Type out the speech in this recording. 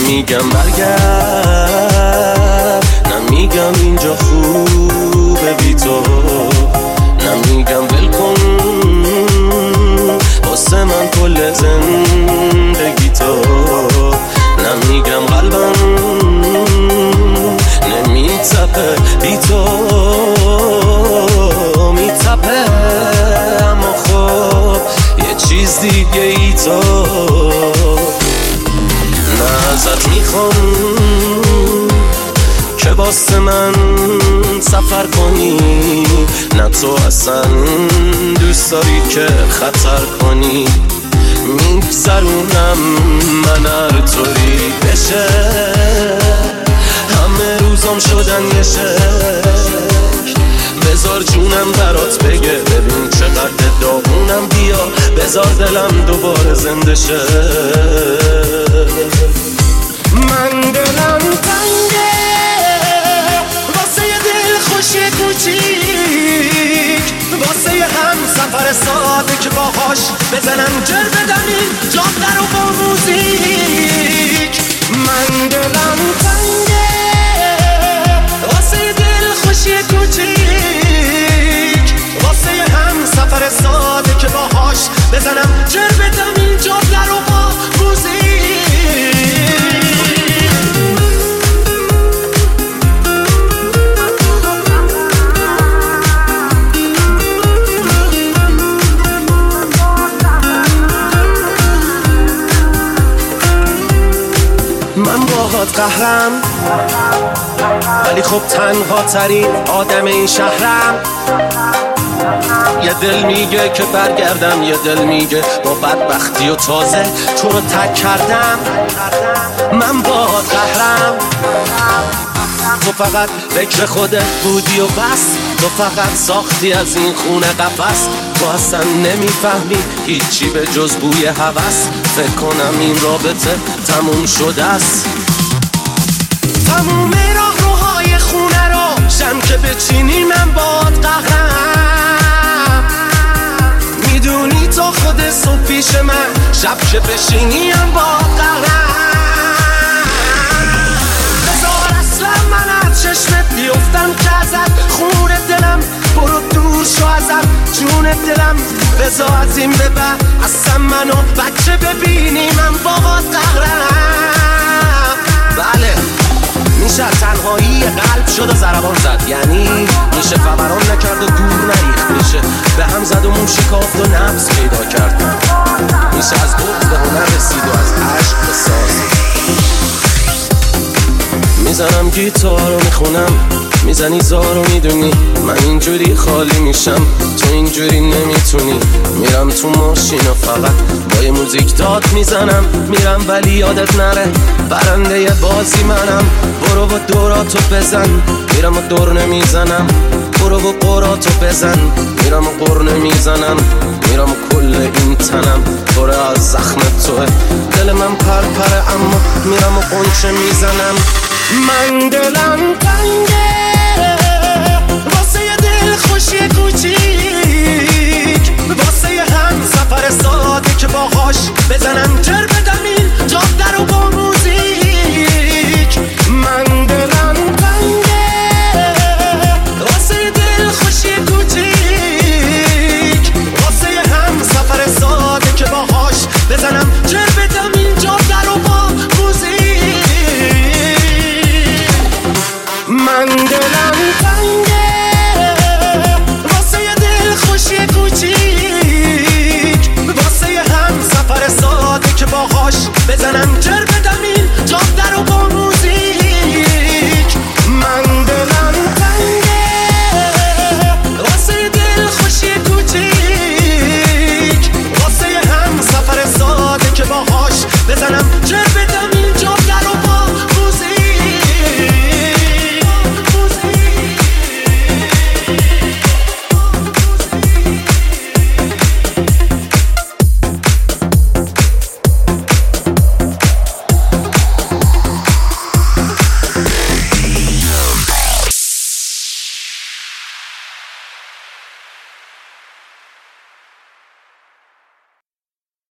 نمیگم برگرد، نمیگم اینجا خوبه بی تو، نمیگم ول کن واسه من کل زندگی تو، نمیگم قلبم نمیتپه بی تو، میتپه اما خب یه چیز دیگه ای تو. نه ازت میخوام که واسه من سفر کنی، نه تو اصلا دوست داری که خطر کنی، میگذرونم من هر طوری بشه، همه روزام شدن یه شکل، بذار جونم برات بگه ببین چقدر داغونم، بیا بذار دلم دوباره زنده شه. من دلم تنگه واسه یه دل خوشی کوچیک، واسه یه هم سفر ساده که باهاش بزنم جر بدم این جاده رو با موزیک. من دلم تنگه واسه یه دل خوشی کوچیک، واسه یه هم سفر ساده که باهاش بزنم جر بدم این جاده رو با موزیک. من باهات قهرم ولی خب تنها ترین آدم این شهرم، یه دل میگه که برگردم، یه دل میگه با بدبختی و تازه تو رو تک کردم. من باهات قهرم، تو فقط فکر خودت بودی و بس، تو فقط ساختی از این خونه قفس، تو اصلا نمیفهمی هیچی به جز بوی هوس، فکر کنم این رابطه تموم شده است. تموم راهروهای خونه رو شم که بچینی من باهات قهرم، میدونی تا خود صبح پیش من، شب که بشینی هم باهات قهرم، بذار اصلا من از چشمت بیفتم که ازت خون دلم، برو دور شو ازم جون دلم، بذار از این به بعد اصلا منو بچه ببینی من باهات قهرم. بله میشه تنهایی قلب شد و ضربان زد، یعنی میشه فوران نکرد و دور نریخت، میشه به هم زد و مون شکافت و نفس پیدا کرد، میشه از بغض به هنر رسید و از عشق به ساز. میزنم گیتار رو میخونم، میزنی زار رو میدونی من اینجوری خالی میشم، تو اینجوری نمیتونی. میرم تو ماشین و فقط با یه موزیک داد میزنم، میرم ولی یادت نره برنده ی بازی منم، برو و دوراتو بزن، میرم و دور نمیزنم، برو و قراتو بزن، میرم و قر نمیزنم، میرم و کل این تنم پر از زخم توه، دل من پرپره اما میرم و قنچه میزنم. من دلم تنگه واسه یه دل خوشی کوچیک، واسه یه هم سفر ساده که باهاش بزنم جر